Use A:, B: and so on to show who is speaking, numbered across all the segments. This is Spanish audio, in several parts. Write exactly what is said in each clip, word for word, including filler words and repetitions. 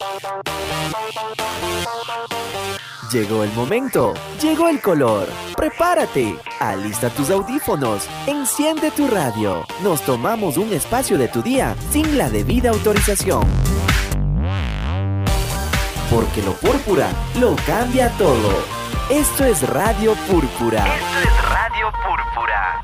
A: Llegó el momento, llegó el color. Prepárate, alista tus audífonos, enciende tu radio. Nos tomamos un espacio de tu día sin la debida autorización. Porque lo púrpura lo cambia todo. Esto es Radio Púrpura.
B: Esto es Radio Púrpura.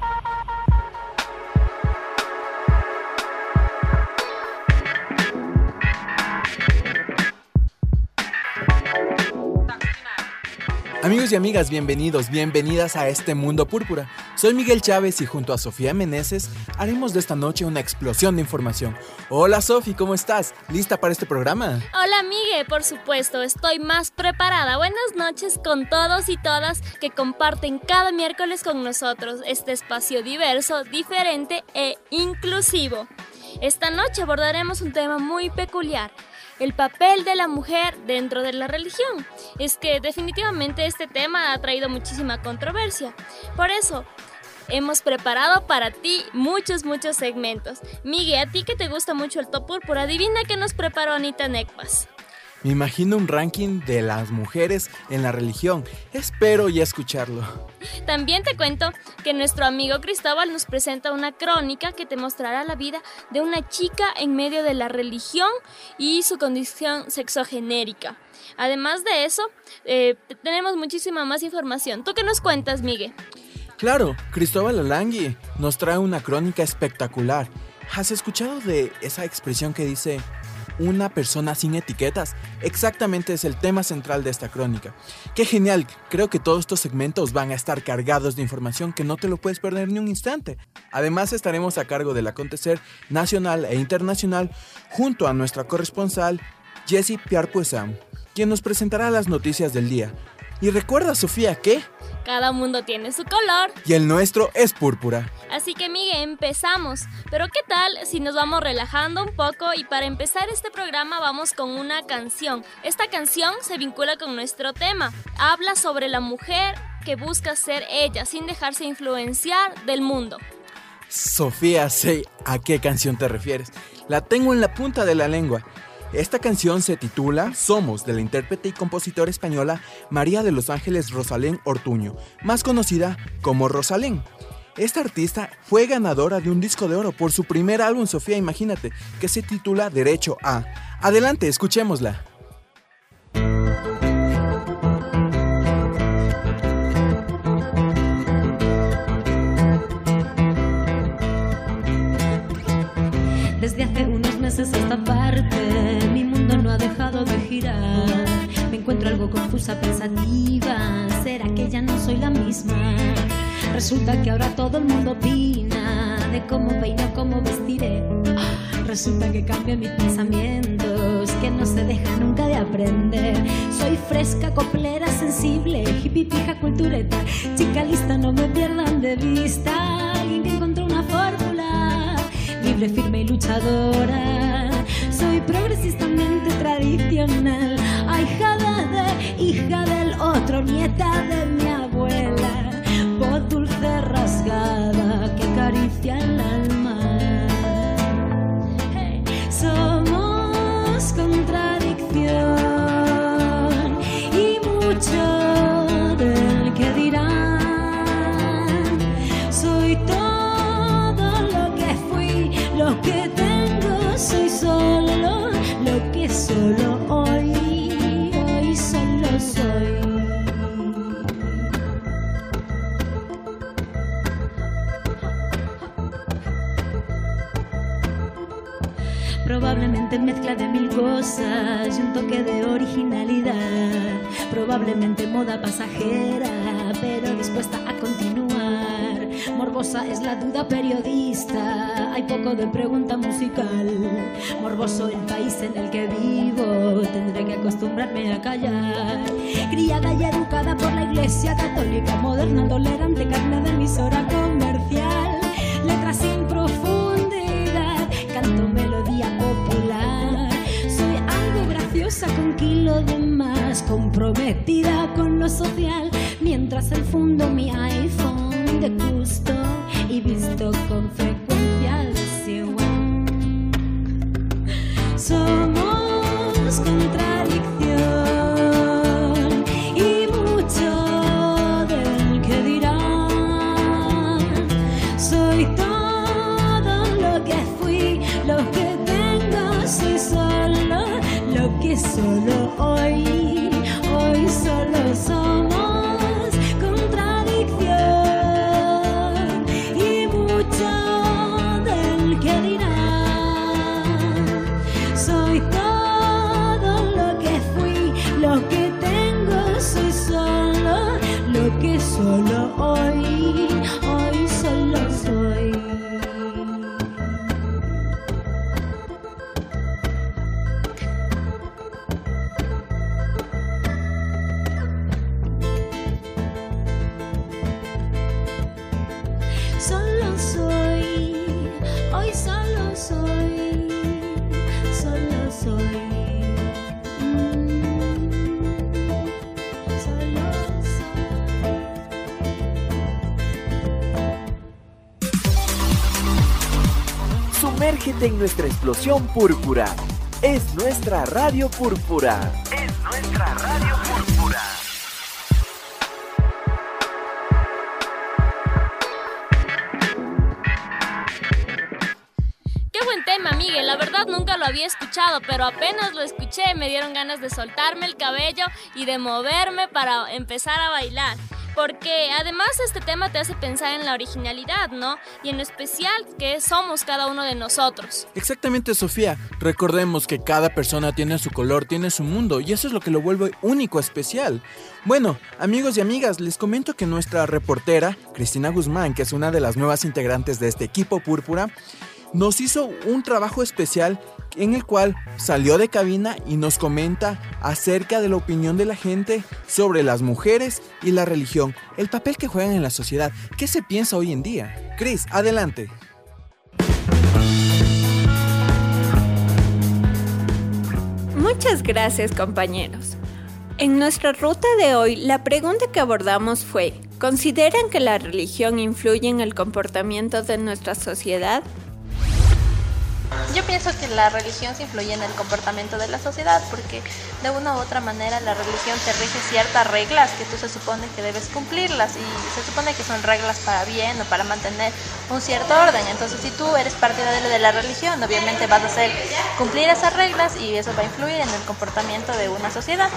C: Amigos y amigas, bienvenidos, bienvenidas a este Mundo Púrpura. Soy Miguel Chávez y junto a Sofía Meneses haremos de esta noche una explosión de información. Hola Sofi, ¿cómo estás? ¿Lista para este programa?
D: Hola Miguel, por supuesto, estoy más preparada. Buenas noches con todos y todas que comparten cada miércoles con nosotros este espacio diverso, diferente e inclusivo. Esta noche abordaremos un tema muy peculiar. El papel de la mujer dentro de la religión. Es que definitivamente este tema ha traído muchísima controversia. Por eso, hemos preparado para ti muchos, muchos segmentos. Miguel, a ti que te gusta mucho el top púrpura, adivina qué nos preparó Anita Necpas.
C: Me imagino un ranking de las mujeres en la religión. Espero ya escucharlo.
D: También te cuento que nuestro amigo Cristóbal nos presenta una crónica que te mostrará la vida de una chica en medio de la religión y su condición sexogenérica. Además de eso, eh, tenemos muchísima más información. ¿Tú qué nos cuentas, Miguel?
C: Claro, Cristóbal Alangui nos trae una crónica espectacular. ¿Has escuchado de esa expresión que dice una persona sin etiquetas? Exactamente es el tema central de esta crónica. ¡Qué genial! Creo que todos estos segmentos van a estar cargados de información que no te lo puedes perder ni un instante. Además estaremos a cargo del acontecer nacional e internacional junto a nuestra corresponsal Jessie Piarpuesam, quien nos presentará las noticias del día. Y recuerda, Sofía, que
D: cada mundo tiene su color
C: y el nuestro es púrpura.
D: Así que, Miguel, empezamos. Pero ¿qué tal si nos vamos relajando un poco? Y para empezar este programa vamos con una canción. Esta canción se vincula con nuestro tema. Habla sobre la mujer que busca ser ella sin dejarse influenciar del mundo.
C: Sofía, sé a qué canción te refieres. La tengo en la punta de la lengua. Esta canción se titula Somos, de la intérprete y compositora española María de los Ángeles Rosalén Ortuño, más conocida como Rosalén. Esta artista fue ganadora de un disco de oro por su primer álbum, Sofía, imagínate, que se titula Derecho a. Adelante, escuchémosla.
E: Desde hace unos meses a esta parte, mi mundo no ha dejado de girar. Me encuentro algo confusa, pensativa. ¿Será que ya no soy la misma? Resulta que ahora todo el mundo opina de cómo peino, cómo vestiré. Resulta que cambian mis pensamientos, que no se dejan nunca de aprender. Soy fresca, coplera, sensible, hippie, pija, cultureta. Chica lista, no me pierdan de vista. Alguien que encontró una fórmula libre, firme y luchadora. Soy progresistamente tradicional, ahijada de, hija del otro, nieta de mi abuela. Voz dulce rasgada que acaricia el alma. Hey. Somos contradicción y mucho del que dirán. Soy todo lo que fui, lo que tengo, soy solo lo que solo hoy, hoy solo soy. Probablemente mezcla de mil cosas y un toque de originalidad. Probablemente moda pasajera, pero dispuesta a continuar. Morbosa es la duda periodista, hay poco de pregunta musical. Morboso el país en el que vivo, tendré que acostumbrarme a callar. Criada y educada por la iglesia católica, moderna, tolerante, carne de emisora comercial. Letras sin profundidad, canto melodía popular. Soy algo graciosa con kilo de más, comprometida con lo social, mientras el fundo mi iPhone de gusto y visto con frecuencia desigual. Somos con contradicción y mucho del que dirán. Soy todo lo que fui, lo que tengo, soy solo lo que solo hoy, hoy solo somos contradicción y mucho del que dirán. Soy todo lo que fui, lo que tengo, soy solo lo que solo hoy, hoy solo soy. Solo soy, hoy solo soy, solo soy, mm, solo soy.
A: Sumérgete en nuestra explosión púrpura. Es nuestra Radio Púrpura.
B: Es nuestra Radio Púrpura.
D: Qué buen tema, Miguel. La verdad nunca lo había escuchado, pero apenas lo escuché me dieron ganas de soltarme el cabello y de moverme para empezar a bailar. Porque además este tema te hace pensar en la originalidad, ¿no? Y en lo especial que somos cada uno de nosotros.
C: Exactamente, Sofía. Recordemos que cada persona tiene su color, tiene su mundo, y eso es lo que lo vuelve único, especial. Bueno, amigos y amigas, les comento que nuestra reportera, Cristina Guzmán, que es una de las nuevas integrantes de este equipo púrpura, nos hizo un trabajo especial en el cual salió de cabina y nos comenta acerca de la opinión de la gente sobre las mujeres y la religión, el papel que juegan en la sociedad. ¿Qué se piensa hoy en día? Cris, adelante.
F: Muchas gracias, compañeros. En nuestra ruta de hoy, la pregunta que abordamos fue: ¿consideran que la religión influye en el comportamiento de nuestra sociedad?
G: Yo pienso que la religión se influye en el comportamiento de la sociedad porque de una u otra manera la religión te rige ciertas reglas que tú se supone que debes cumplirlas y se supone que son reglas para bien o para mantener un cierto orden. Entonces si tú eres partidario de la religión, obviamente vas a hacer cumplir esas reglas y eso va a influir en el comportamiento de una sociedad.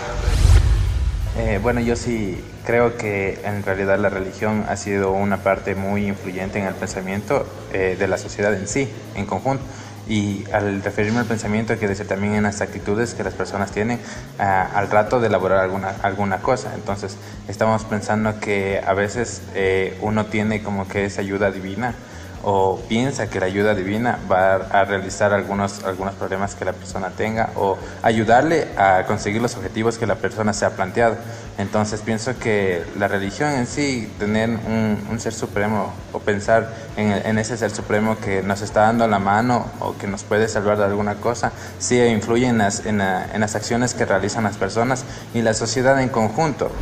H: Eh, bueno, yo sí creo que en realidad la religión ha sido una parte muy influyente en el pensamiento eh, de la sociedad en sí, en conjunto. Y al referirme al pensamiento, quiere decir también en las actitudes que las personas tienen uh, al rato de elaborar alguna, alguna cosa. Entonces, estamos pensando que a veces eh, uno tiene como que esa ayuda divina o piensa que la ayuda divina va a realizar algunos, algunos problemas que la persona tenga o ayudarle a conseguir los objetivos que la persona se ha planteado. Entonces pienso que la religión en sí, tener un, un ser supremo o pensar en, en ese ser supremo que nos está dando la mano o que nos puede salvar de alguna cosa, sí influye en las, en, la, en las acciones que realizan las personas y la sociedad en conjunto.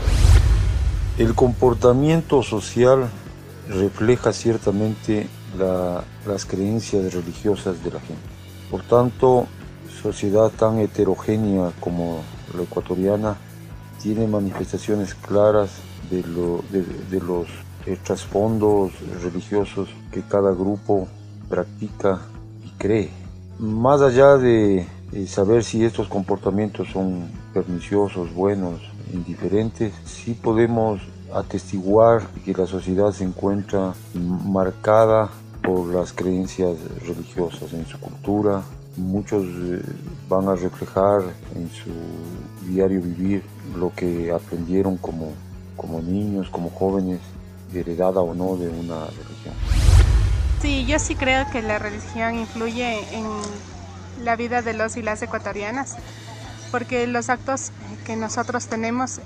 I: El comportamiento social refleja ciertamente la, las creencias religiosas de la gente. Por tanto, sociedad tan heterogénea como la ecuatoriana tiene manifestaciones claras de, lo, de, de los eh, trasfondos religiosos que cada grupo practica y cree. Más allá de eh, saber si estos comportamientos son perniciosos, buenos, indiferentes, sí podemos atestiguar que la sociedad se encuentra marcada por las creencias religiosas en su cultura. Muchos eh, van a reflejar en su diario vivir lo que aprendieron como, como niños, como jóvenes, heredada o no de una religión.
J: Sí, yo sí creo que la religión influye en la vida de los y las ecuatorianas, porque los actos que nosotros tenemos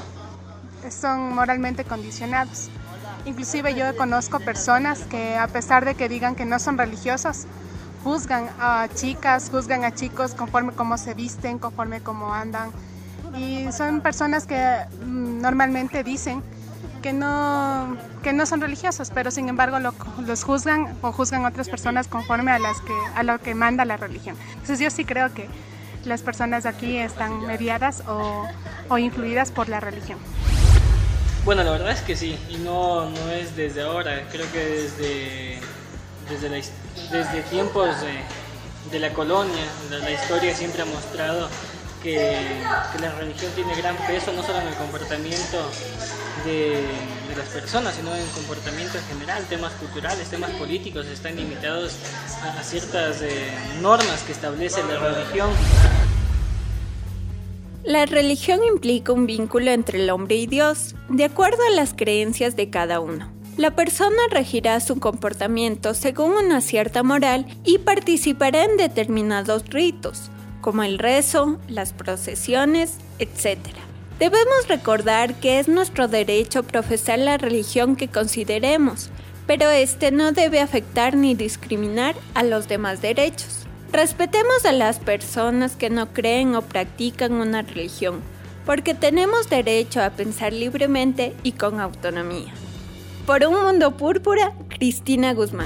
J: eh, son moralmente condicionados. Inclusive yo conozco personas que, a pesar de que digan que no son religiosos, juzgan a chicas, juzgan a chicos conforme cómo se visten, conforme cómo andan. Y son personas que mm, normalmente dicen que no, que no son religiosos, pero sin embargo lo, los juzgan o juzgan a otras personas conforme a, las que, a lo que manda la religión. Entonces yo sí creo que las personas aquí están mediadas o, o influidas por la religión.
K: Bueno, la verdad es que sí, y no, no es desde ahora, creo que desde, desde, la, desde tiempos de, de la colonia, la, la historia siempre ha mostrado que, que la religión tiene gran peso, no solo en el comportamiento de, de las personas, sino en el comportamiento en general, temas culturales, temas políticos, están limitados a, a ciertas eh, normas que establece la religión.
F: La religión implica un vínculo entre el hombre y Dios, de acuerdo a las creencias de cada uno. La persona regirá su comportamiento según una cierta moral y participará en determinados ritos, como el rezo, las procesiones, etcétera. Debemos recordar que es nuestro derecho profesar la religión que consideremos, pero este no debe afectar ni discriminar a los demás derechos. Respetemos a las personas que no creen o practican una religión, porque tenemos derecho a pensar libremente y con autonomía. Por un mundo púrpura, Cristina Guzmán.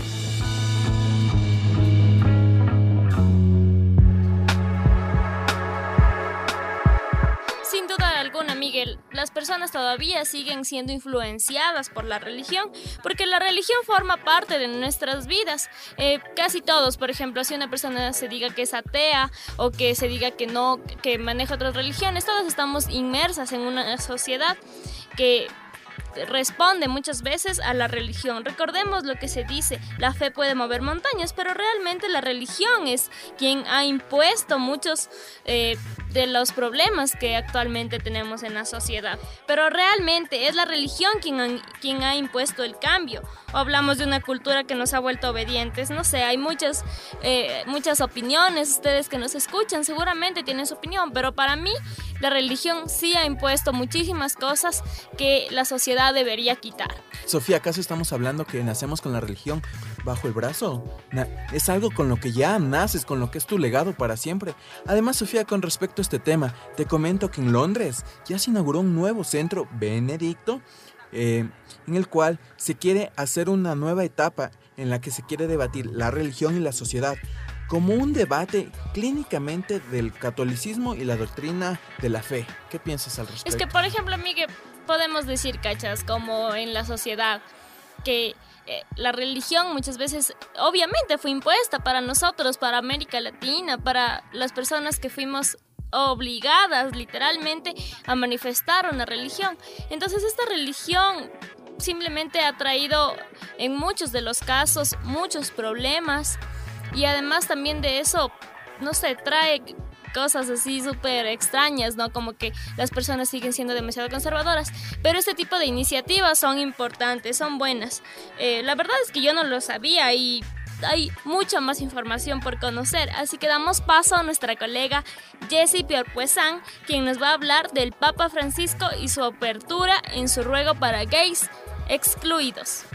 D: Sin duda alguna, Miguel, las personas todavía siguen siendo influenciadas por la religión, porque la religión forma parte de nuestras vidas. Eh, casi todos, por ejemplo, si una persona se diga que es atea o que se diga que no, que maneja otras religiones, todas estamos inmersas en una sociedad que responde muchas veces a la religión. Recordemos lo que se dice, la fe puede mover montañas, pero realmente la religión es quien ha impuesto muchos eh, de los problemas que actualmente tenemos en la sociedad. Pero realmente es la religión quien ha, quien ha impuesto el cambio. O hablamos de una cultura que nos ha vuelto obedientes, no sé, hay muchas, eh, muchas opiniones, ustedes que nos escuchan seguramente tienen su opinión, pero para mí la religión sí ha impuesto muchísimas cosas que la sociedad debería quitar.
C: Sofía, ¿acaso estamos hablando que nacemos con la religión bajo el brazo? Na- es algo con lo que ya naces, con lo que es tu legado para siempre. Además, Sofía, con respecto a este tema, te comento que en Londres ya se inauguró un nuevo centro Benedicto, eh, en el cual se quiere hacer una nueva etapa en la que se quiere debatir la religión y la sociedad, como un debate clínicamente del catolicismo y la doctrina de la fe. ¿Qué piensas al respecto?
D: Es que, por ejemplo, Miguel, podemos decir, cachas, como en la sociedad, que eh, la religión muchas veces obviamente fue impuesta para nosotros, para América Latina, para las personas que fuimos obligadas literalmente a manifestar una religión. Entonces esta religión simplemente ha traído en muchos de los casos muchos problemas, y además también de eso, no sé, trae cosas así súper extrañas, ¿no? Como que las personas siguen siendo demasiado conservadoras, pero este tipo de iniciativas son importantes, son buenas. Eh, la verdad es que yo no lo sabía y hay mucha más información por conocer, así que damos paso a nuestra colega Jessie Piorpuesan, quien nos va a hablar del Papa Francisco y su apertura en su ruego para gays excluidos.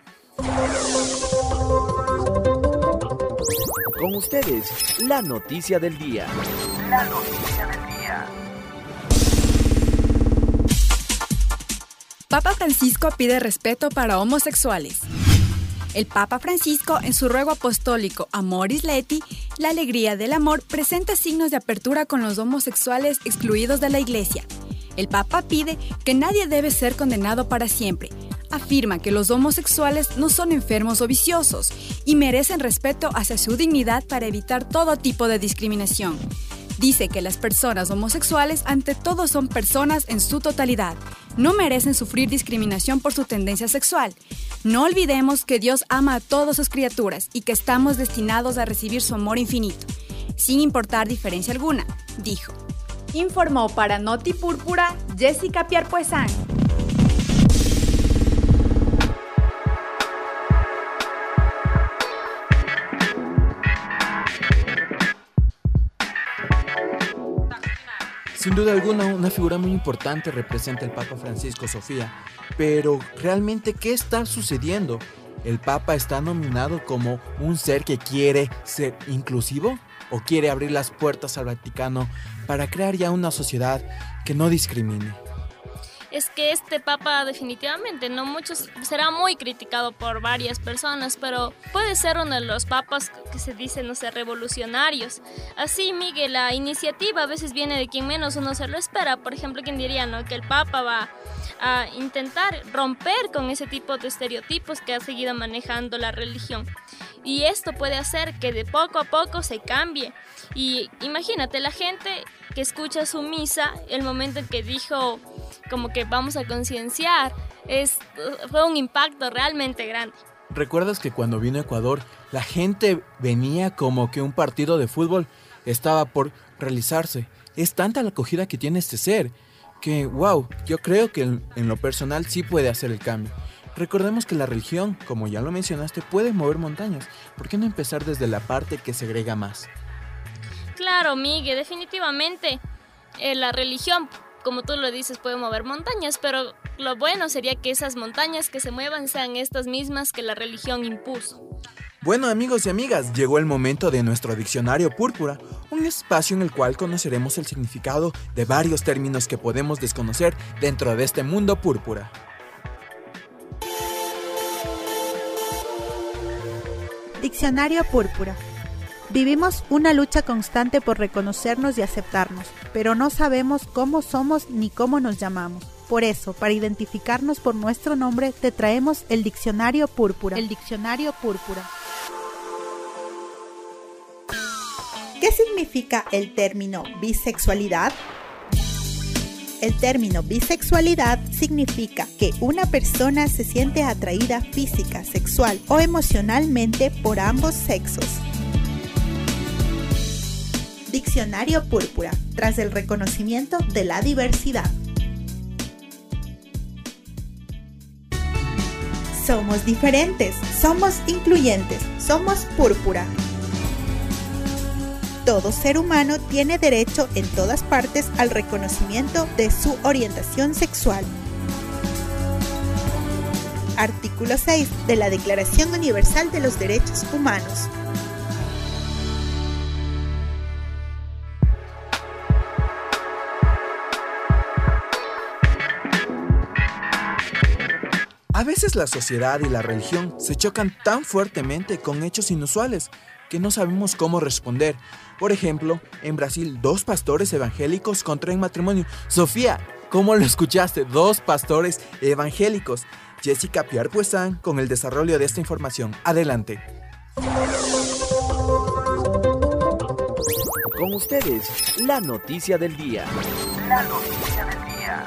A: Con ustedes, la noticia del día.
B: La noticia del día.
L: Papa Francisco pide respeto para homosexuales. El Papa Francisco, en su ruego apostólico Amoris Laeti, la alegría del amor, presenta signos de apertura con los homosexuales excluidos de la Iglesia. El Papa pide que nadie debe ser condenado para siempre. Afirma que los homosexuales no son enfermos o viciosos y merecen respeto hacia su dignidad para evitar todo tipo de discriminación. Dice que las personas homosexuales ante todo son personas en su totalidad. No merecen sufrir discriminación por su tendencia sexual. No olvidemos que Dios ama a todas sus criaturas y que estamos destinados a recibir su amor infinito, sin importar diferencia alguna, dijo. Informó para Noti Púrpura Jessica Piarpuesán.
C: Sin duda alguna, una figura muy importante representa el Papa Francisco, Sofía. Pero, ¿realmente qué está sucediendo? ¿El Papa está nominado como un ser que quiere ser inclusivo? ¿O quiere abrir las puertas al Vaticano para crear ya una sociedad que no discrimine?
D: es que este papa definitivamente, no muchos, será muy criticado por varias personas, pero puede ser uno de los papas que se dicen, no sé, revolucionarios. Así, Miguel, la iniciativa a veces viene de quien menos uno se lo espera. Por ejemplo, quien diría, ¿no?, que el papa va a intentar romper con ese tipo de estereotipos que ha seguido manejando la religión. Y esto puede hacer que de poco a poco se cambie. Y imagínate, la gente que escucha su misa, el momento en que dijo como que vamos a concienciar, es, fue un impacto realmente grande.
C: ¿Recuerdas que cuando vino a Ecuador, la gente venía como que un partido de fútbol estaba por realizarse? Es tanta la acogida que tiene este ser, que wow, yo creo que en, en lo personal sí puede hacer el cambio. Recordemos que la religión, como ya lo mencionaste, puede mover montañas. ¿Por qué no empezar desde la parte que segrega más?
D: Claro, Miguel, definitivamente eh, la religión, como tú lo dices, puede mover montañas, pero lo bueno sería que esas montañas que se muevan sean estas mismas que la religión impuso.
C: Bueno, amigos y amigas, llegó el momento de nuestro Diccionario Púrpura, un espacio en el cual conoceremos el significado de varios términos que podemos desconocer dentro de este mundo púrpura.
M: Diccionario Púrpura. Vivimos una lucha constante por reconocernos y aceptarnos, pero no sabemos cómo somos ni cómo nos llamamos. Por eso, para identificarnos por nuestro nombre, te traemos el Diccionario Púrpura. El Diccionario Púrpura. ¿Qué significa el término bisexualidad? El término bisexualidad significa que una persona se siente atraída física, sexual o emocionalmente por ambos sexos. Diccionario Púrpura, tras el reconocimiento de la diversidad. Somos diferentes, somos incluyentes, somos púrpura. Todo ser humano tiene derecho en todas partes al reconocimiento de su orientación sexual. Artículo seis de la Declaración Universal de los Derechos Humanos.
C: A veces la sociedad y la religión se chocan tan fuertemente con hechos inusuales que no sabemos cómo responder. Por ejemplo, en Brasil, dos pastores evangélicos contraen matrimonio. Sofía, ¿cómo lo escuchaste? Dos pastores evangélicos. Jessica Piarpuesan con el desarrollo de esta información. Adelante.
A: Con ustedes, la noticia del día.
B: La noticia del día.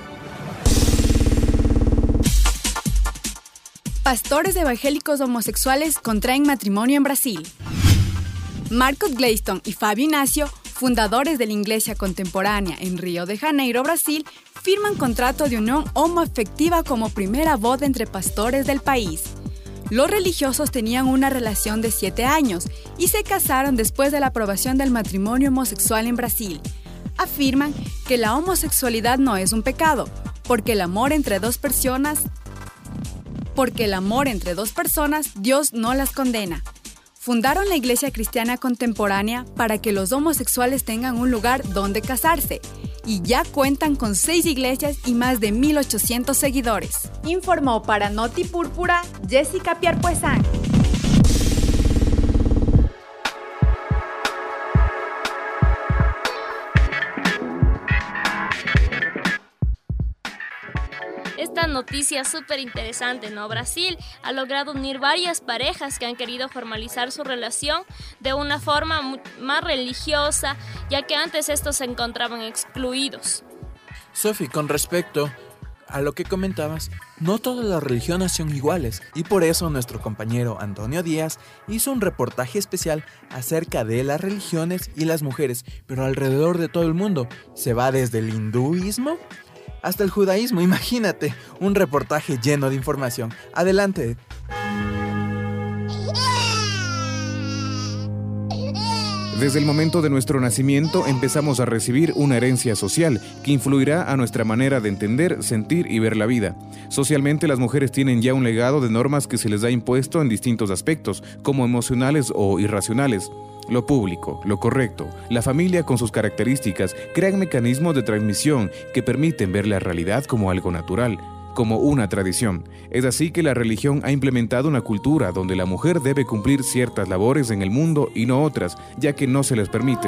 L: Pastores evangélicos homosexuales contraen matrimonio en Brasil. Marcos Gleiston y Fabio Inácio, fundadores de la Iglesia Contemporánea en Río de Janeiro, Brasil, firman contrato de unión homoafectiva como primera boda entre pastores del país. Los religiosos tenían una relación de siete años y se casaron después de la aprobación del matrimonio homosexual en Brasil. Afirman que la homosexualidad no es un pecado, porque el amor entre dos personas, porque el amor entre dos personas, Dios no las condena. Fundaron la Iglesia Cristiana Contemporánea para que los homosexuales tengan un lugar donde casarse y ya cuentan con seis iglesias y más de mil ochocientos seguidores. Informó para Noti Púrpura Jessica Piarpuesan.
D: Esta noticia súper interesante, ¿no? Brasil ha logrado unir varias parejas que han querido formalizar su relación de una forma más religiosa, ya que antes estos se encontraban excluidos.
C: Sofi, con respecto a lo que comentabas, no todas las religiones son iguales y por eso nuestro compañero Antonio Díaz hizo un reportaje especial acerca de las religiones y las mujeres, pero alrededor de todo el mundo. Se va desde el hinduismo hasta el judaísmo, imagínate, un reportaje lleno de información. Adelante.
N: Desde el momento de nuestro nacimiento empezamos a recibir una herencia social que influirá a nuestra manera de entender, sentir y ver la vida. Socialmente las mujeres tienen ya un legado de normas que se les ha impuesto en distintos aspectos, como emocionales o irracionales. Lo público, lo correcto, la familia con sus características crean mecanismos de transmisión que permiten ver la realidad como algo natural, como una tradición. Es así que la religión ha implementado una cultura donde la mujer debe cumplir ciertas labores en el mundo y no otras, ya que no se les permite.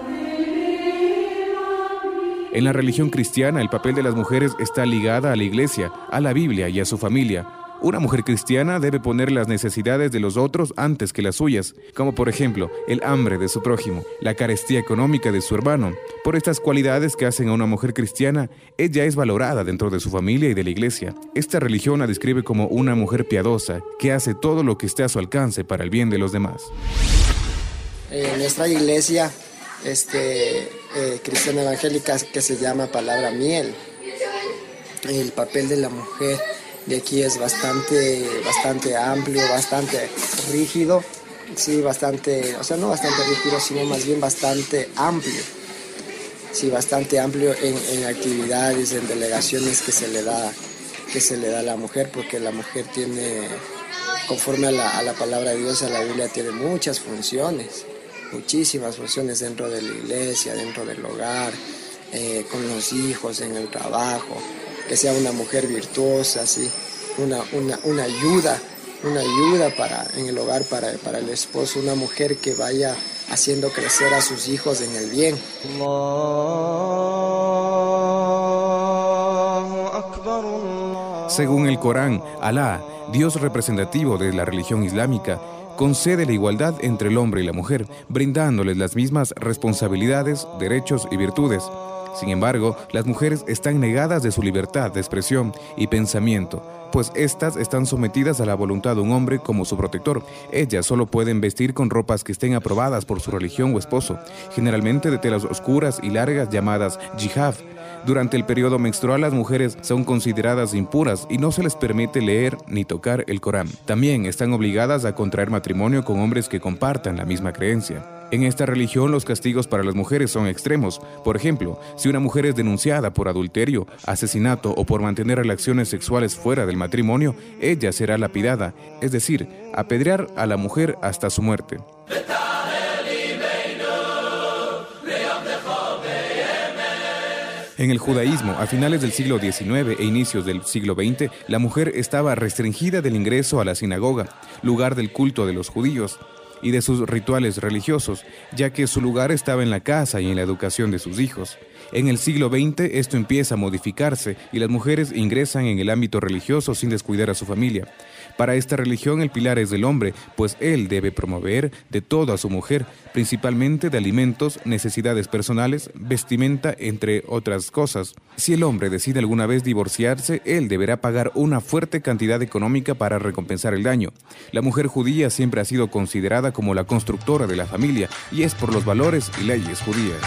N: En la religión cristiana, el papel de las mujeres está ligada a la iglesia, a la Biblia y a su familia. Una mujer cristiana debe poner las necesidades de los otros antes que las suyas, como por ejemplo el hambre de su prójimo, la carestía económica de su hermano. Por estas cualidades que hacen a una mujer cristiana, ella es valorada dentro de su familia y de la iglesia. Esta religión la describe como una mujer piadosa que hace todo lo que esté a su alcance para el bien de los demás.
O: En nuestra iglesia este, eh, cristiana evangélica que se llama Palabra Miel, el papel de la mujer de aquí es bastante, bastante amplio, bastante rígido, sí, bastante, o sea, no bastante rígido, sino más bien bastante amplio, sí, bastante amplio en, en actividades, en delegaciones que se le da, que se le da a la mujer, porque la mujer tiene, conforme a la, a la palabra de Dios, a la Biblia, tiene muchas funciones, muchísimas funciones dentro de la iglesia, dentro del hogar, eh, con los hijos, en el trabajo. Que sea una mujer virtuosa, ¿sí? una, una, una ayuda, una ayuda para, en el hogar para, para el esposo, una mujer que vaya haciendo crecer a sus hijos en el bien.
N: Según el Corán, Alá, Dios representativo de la religión islámica, concede la igualdad entre el hombre y la mujer, brindándoles las mismas responsabilidades, derechos y virtudes. Sin embargo, las mujeres están negadas de su libertad de expresión y pensamiento, pues éstas están sometidas a la voluntad de un hombre como su protector. Ellas solo pueden vestir con ropas que estén aprobadas por su religión o esposo, generalmente de telas oscuras y largas llamadas jihad. Durante el periodo menstrual, las mujeres son consideradas impuras y no se les permite leer ni tocar el Corán. También están obligadas a contraer matrimonio con hombres que compartan la misma creencia. En esta religión, los castigos para las mujeres son extremos. Por ejemplo, si una mujer es denunciada por adulterio, asesinato o por mantener relaciones sexuales fuera del matrimonio, ella será lapidada, es decir, apedrear a la mujer hasta su muerte. En el judaísmo, a finales del siglo diecinueve e inicios del siglo veinte, la mujer estaba restringida del ingreso a la sinagoga, lugar del culto de los judíos, y de sus rituales religiosos, ya que su lugar estaba en la casa y en la educación de sus hijos. En el siglo veinte esto empieza a modificarse y las mujeres ingresan en el ámbito religioso sin descuidar a su familia. Para esta religión el pilar es el hombre, pues él debe promover de todo a su mujer, principalmente de alimentos, necesidades personales, vestimenta, entre otras cosas. Si el hombre decide alguna vez divorciarse, él deberá pagar una fuerte cantidad económica para recompensar el daño. La mujer judía siempre ha sido considerada como la constructora de la familia y es por los valores y leyes judías.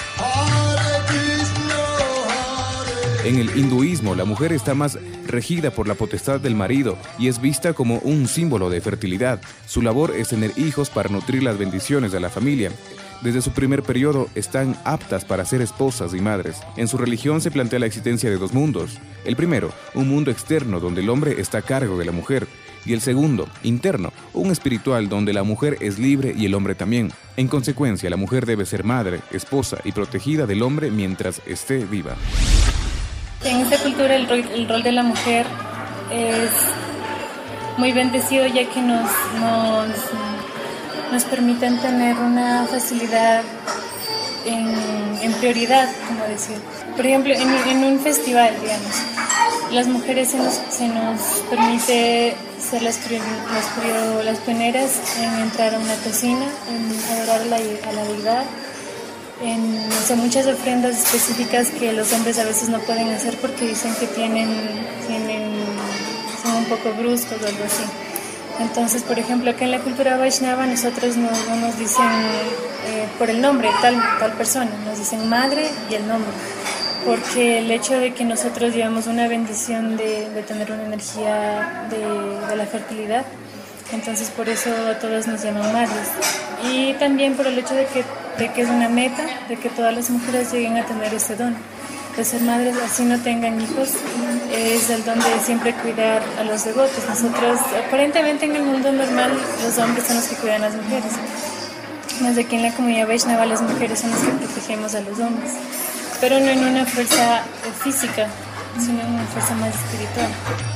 N: En el hinduismo, la mujer está más regida por la potestad del marido y es vista como un símbolo de fertilidad. Su labor es tener hijos para nutrir las bendiciones de la familia. Desde su primer periodo están aptas para ser esposas y madres. En su religión se plantea la existencia de dos mundos. El primero, un mundo externo donde el hombre está a cargo de la mujer. Y el segundo, interno, un espiritual donde la mujer es libre y el hombre también. En consecuencia, la mujer debe ser madre, esposa y protegida del hombre mientras esté viva.
P: En esta cultura el rol, el rol de la mujer es muy bendecido, ya que nos, nos, nos permiten tener una facilidad en, en prioridad, como decir. Por ejemplo, en, en un festival, digamos, las mujeres se nos, se nos permite ser las, prior, las, prior, las pioneras en entrar a una cocina, en adorar a la, a la deidad, en o sea, muchas ofrendas específicas que los hombres a veces no pueden hacer porque dicen que tienen, tienen son un poco bruscos o algo así. Entonces, por ejemplo, acá en la cultura Vaishnava nosotros no, no nos dicen eh, por el nombre tal, tal persona, nos dicen madre y el nombre, porque el hecho de que nosotros llevamos una bendición de, de tener una energía de, de la fertilidad, Entonces por eso a todas nos llaman madres. Y también por el hecho de que, de que es una meta, de que todas las mujeres lleguen a tener ese don de ser madres, así no tengan hijos. Es el don de siempre cuidar a los devotos. Nosotros, aparentemente en el mundo normal, los hombres son los que cuidan a las mujeres. Más de que en la comunidad Vaishnava las mujeres son las que protegemos a los hombres. Pero no en una fuerza física, sino en una fuerza más espiritual.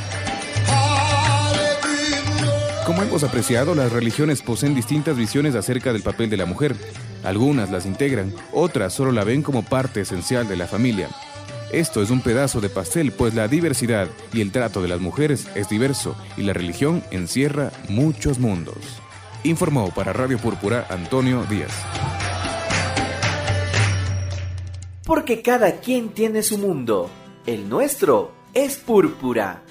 N: Como hemos apreciado, las religiones poseen distintas visiones acerca del papel de la mujer. Algunas las integran, otras solo la ven como parte esencial de la familia. Esto es un pedazo de pastel, pues la diversidad y el trato de las mujeres es diverso y la religión encierra muchos mundos. Informó para Radio Púrpura Antonio Díaz.
A: Porque cada quien tiene su mundo. El nuestro es púrpura.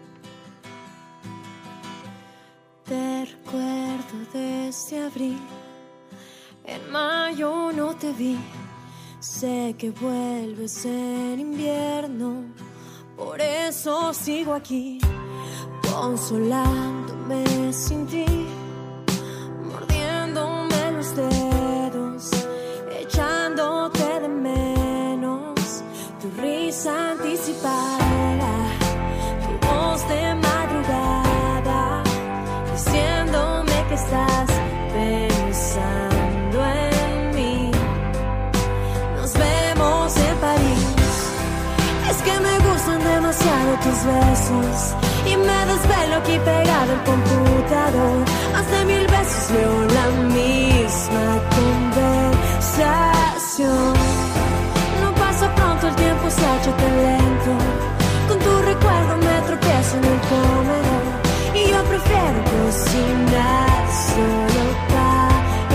Q: Te recuerdo desde abril, en mayo no te vi. Sé que vuelves en invierno, por eso sigo aquí, consolándome sin ti, mordiéndome los dedos, echándote de menos, tu risa anticipada, tu voz de madrugada, diciéndome que estás pensando en mí. Nos vemos en París. Es que me gustan demasiado tus besos y me desvelo aquí pegado al computador. Más de mil veces leo la misma conversación. No pasa pronto, el tiempo se ha hecho tan lento. Con tu recuerdo me tropiezo en el comedor y yo prefiero cocinar solo para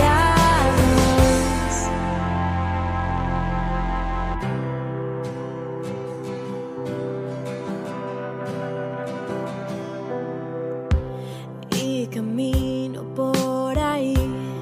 Q: dos. Y camino por ahí,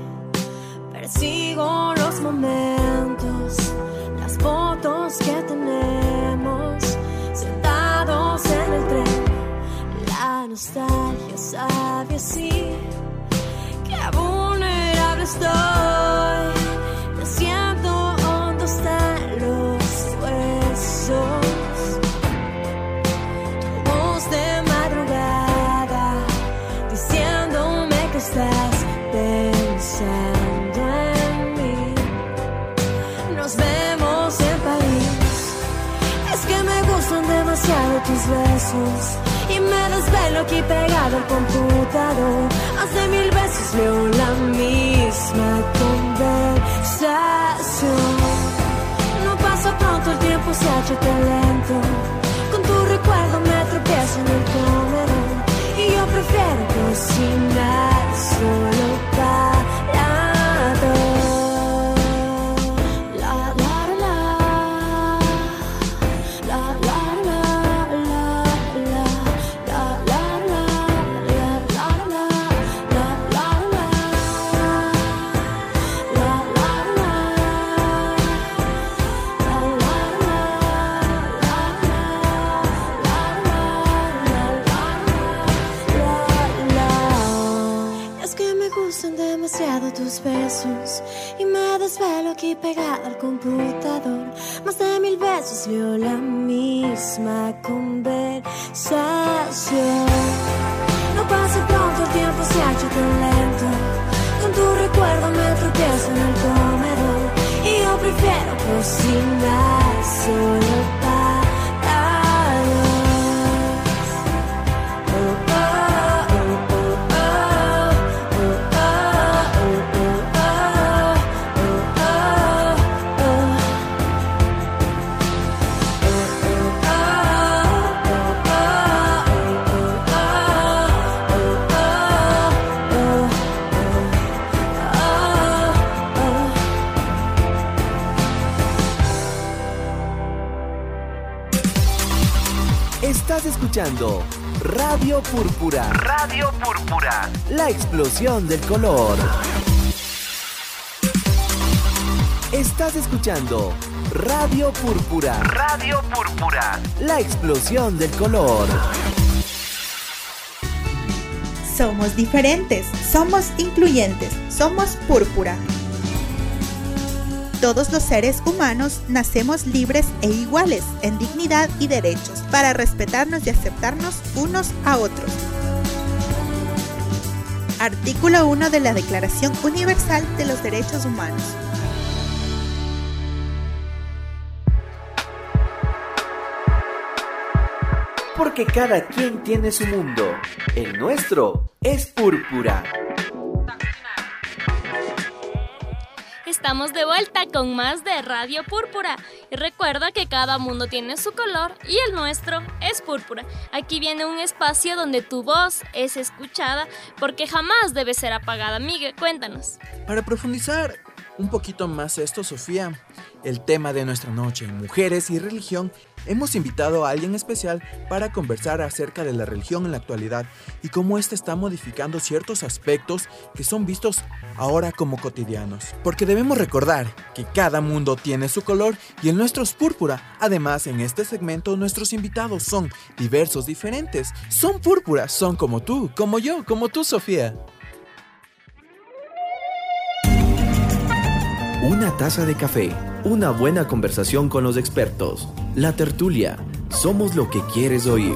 Q: persigo los momentos, las fotos que tenemos, sentados en el tren. La nostalgia sabe así, qué vulnerable estoy. Te siento hondo hasta los huesos. Tu voz de madrugada, diciéndome que estás pensando en mí. Nos vemos en París. Es que me gustan demasiado tus besos y me desvelo aquí pegado al computador. Más de mil veces leo la misma conversación. No pasa pronto, el tiempo se ha hecho tan lento. Con tu recuerdo me tropiezo en el comedor y yo prefiero cocinar solo para dos. Tus besos y me desvelo aquí pegada al computador. Más de mil veces leo la misma conversación. No pasa pronto, el tiempo se ha hecho tan lento. Con tu recuerdo me tropiezo en el comedor y yo prefiero cocinar solo para dos. Oh, oh, oh, oh, oh.
A: Estás escuchando Radio Púrpura.
B: Radio Púrpura.
A: La explosión del color. Estás escuchando Radio Púrpura.
B: Radio Púrpura.
A: La explosión del color.
M: Somos diferentes, somos incluyentes, somos púrpura. Todos los seres humanos nacemos libres e iguales en dignidad y derechos para respetarnos y aceptarnos unos a otros. Artículo uno de la Declaración Universal de los Derechos Humanos.
A: Porque cada quien tiene su mundo. El nuestro es púrpura.
D: Estamos de vuelta con más de Radio Púrpura. Y recuerda que cada mundo tiene su color y el nuestro es púrpura. Aquí viene un espacio donde tu voz es escuchada porque jamás debe ser apagada. Miguel, cuéntanos.
C: Para profundizar un poquito más esto, Sofía, el tema de nuestra noche, mujeres y religión, hemos invitado a alguien especial para conversar acerca de la religión en la actualidad y cómo ésta está modificando ciertos aspectos que son vistos ahora como cotidianos. Porque debemos recordar que cada mundo tiene su color y el nuestro es púrpura. Además, en este segmento nuestros invitados son diversos, diferentes. Son púrpura, son como tú, como yo, como tú, Sofía.
A: Una taza de café, una buena conversación con los expertos. La tertulia, somos lo que quieres oír.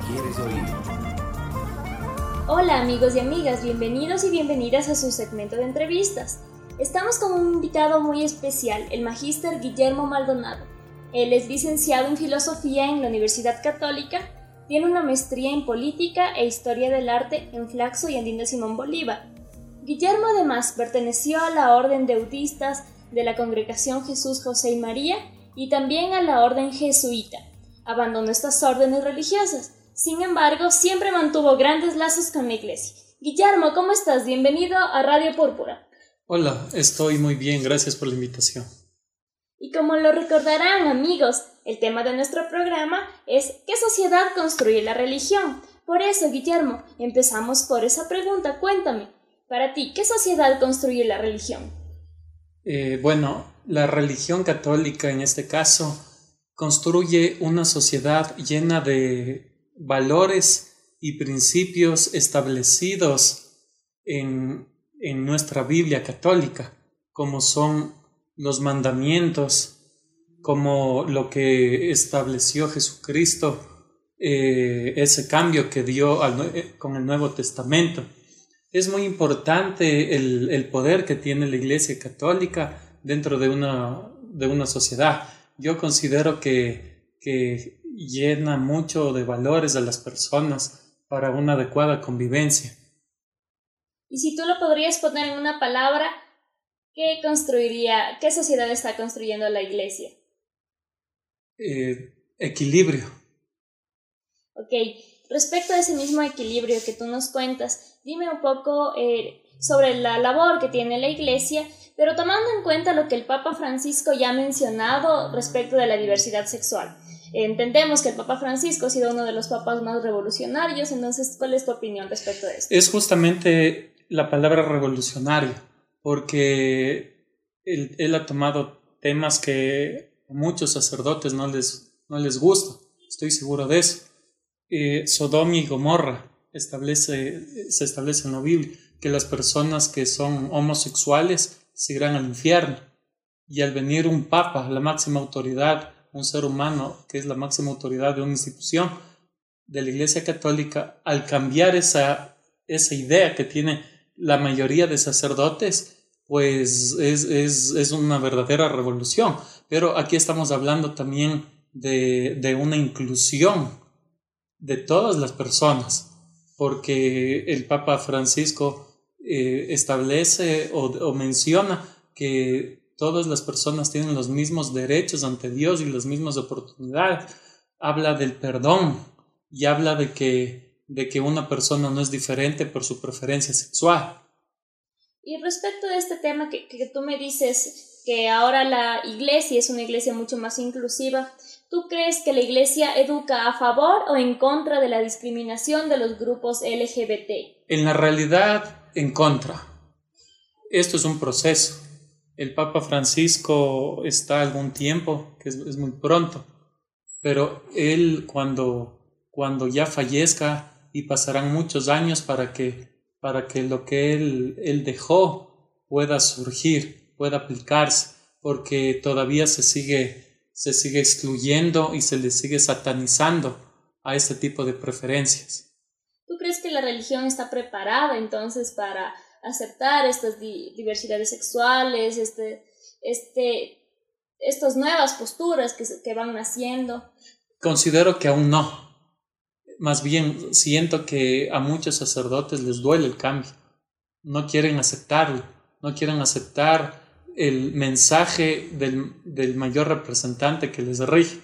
D: Hola amigos y amigas, bienvenidos y bienvenidas a su segmento de entrevistas. Estamos con un invitado muy especial, el magíster Guillermo Maldonado. Él es licenciado en Filosofía en la Universidad Católica, tiene una maestría en Política e Historia del Arte en Flaxo y Andina Simón Bolívar. Guillermo además perteneció a la Orden de Udistas de la Congregación Jesús, José y María y también a la Orden Jesuita. Abandonó estas órdenes religiosas. Sin embargo, siempre mantuvo grandes lazos con la Iglesia. Guillermo, ¿cómo estás? Bienvenido a Radio Púrpura.
R: Hola, estoy muy bien, gracias por la invitación.
D: Y como lo recordarán amigos, el tema de nuestro programa es ¿qué sociedad construye la religión? Por eso, Guillermo, empezamos por esa pregunta. Cuéntame, para ti, ¿qué sociedad construye la religión?
R: Eh, bueno, la religión católica en este caso construye una sociedad llena de valores y principios establecidos en, en nuestra Biblia católica, como son los mandamientos, como lo que estableció Jesucristo, eh, ese cambio que dio al, eh, con el Nuevo Testamento. Es muy importante el, el poder que tiene la Iglesia Católica dentro de una, de una sociedad. Yo considero que, que llena mucho de valores a las personas para una adecuada convivencia.
D: Y si tú lo podrías poner en una palabra, ¿qué construiría, qué sociedad está construyendo la Iglesia?
R: Eh, equilibrio.
D: Ok, respecto a ese mismo equilibrio que tú nos cuentas, dime un poco eh, sobre la labor que tiene la Iglesia, pero tomando en cuenta lo que el Papa Francisco ya ha mencionado respecto de la diversidad sexual. Entendemos que el Papa Francisco ha sido uno de los papas más revolucionarios, entonces, ¿cuál es tu opinión respecto de esto?
R: Es justamente la palabra revolucionario, porque él, él ha tomado temas que a muchos sacerdotes no les, no les gustan, estoy seguro de eso. Eh, Sodoma y Gomorra establece, se establece en la Biblia que las personas que son homosexuales se irán al infierno, y al venir un papa, la máxima autoridad, un ser humano que es la máxima autoridad de una institución de la Iglesia Católica, al cambiar esa, esa idea que tiene la mayoría de sacerdotes, pues es, es, es una verdadera revolución. Pero aquí estamos hablando también de, de una inclusión de todas las personas, porque el Papa Francisco eh, establece o, o menciona que todas las personas tienen los mismos derechos ante Dios y las mismas oportunidades. Habla del perdón y habla de que, de que una persona no es diferente por su preferencia sexual.
D: Y respecto de este tema que, que tú me dices, que ahora la Iglesia es una Iglesia mucho más inclusiva, ¿tú crees que la Iglesia educa a favor o en contra de la discriminación de los grupos L G B T?
R: En la realidad, en contra. Esto es un proceso. El Papa Francisco está algún tiempo, que es, es muy pronto, pero él cuando, cuando ya fallezca, y pasarán muchos años para que para que lo que él, él dejó pueda surgir, pueda aplicarse, porque todavía se sigue, se sigue excluyendo y se le sigue satanizando a este tipo de preferencias.
D: ¿Tú crees que la religión está preparada entonces para aceptar estas di- diversidades sexuales, este, este, estas nuevas posturas que, que van naciendo?
R: Considero que aún no. Más bien siento que a muchos sacerdotes les duele el cambio. No quieren aceptarlo, no quieren aceptar el mensaje del, del mayor representante que les rige.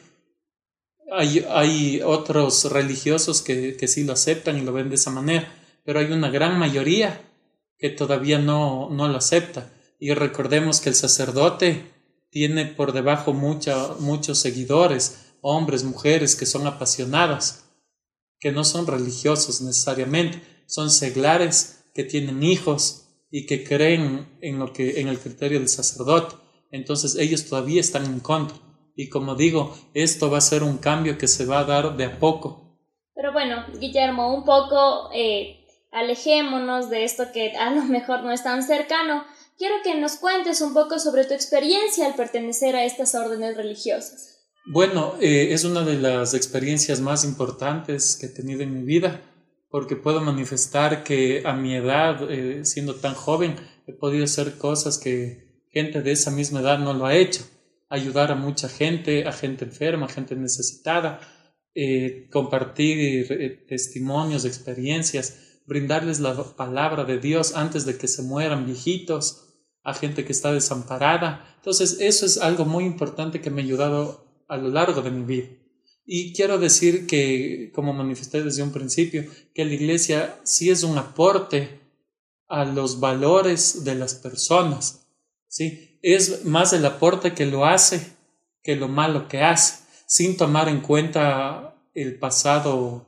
R: Hay, hay otros religiosos que, que sí lo aceptan y lo ven de esa manera, pero hay una gran mayoría que todavía no, no lo acepta. Y recordemos que el sacerdote tiene por debajo mucha, muchos seguidores, hombres, mujeres que son apasionadas, que no son religiosos necesariamente, son seglares que tienen hijos y que creen en, lo que, en el criterio del sacerdote. Entonces ellos todavía están en contra. Y como digo, esto va a ser un cambio que se va a dar de a poco.
D: Pero bueno, Guillermo, un poco eh, alejémonos de esto que a lo mejor no es tan cercano. Quiero que nos cuentes un poco sobre tu experiencia al pertenecer a estas órdenes religiosas.
R: Bueno, eh, es una de las experiencias más importantes que he tenido en mi vida, porque puedo manifestar que a mi edad, eh, siendo tan joven, he podido hacer cosas que gente de esa misma edad no lo ha hecho. Ayudar a mucha gente, a gente enferma, a gente necesitada, eh, compartir eh, testimonios, experiencias, brindarles la palabra de Dios antes de que se mueran viejitos, a gente que está desamparada. Entonces eso es algo muy importante que me ha ayudado a lo largo de mi vida. Y quiero decir que, como manifesté desde un principio, que la iglesia sí es un aporte a los valores de las personas, ¿sí? Es más el aporte que lo hace que lo malo que hace, sin tomar en cuenta el pasado